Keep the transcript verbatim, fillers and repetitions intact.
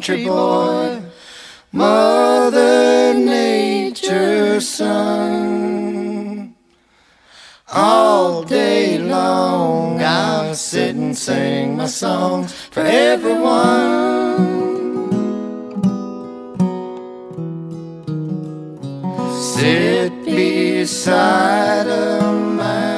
country boy, Mother Nature's son. All day long I'll sit and sing my songs for everyone. Sit beside a man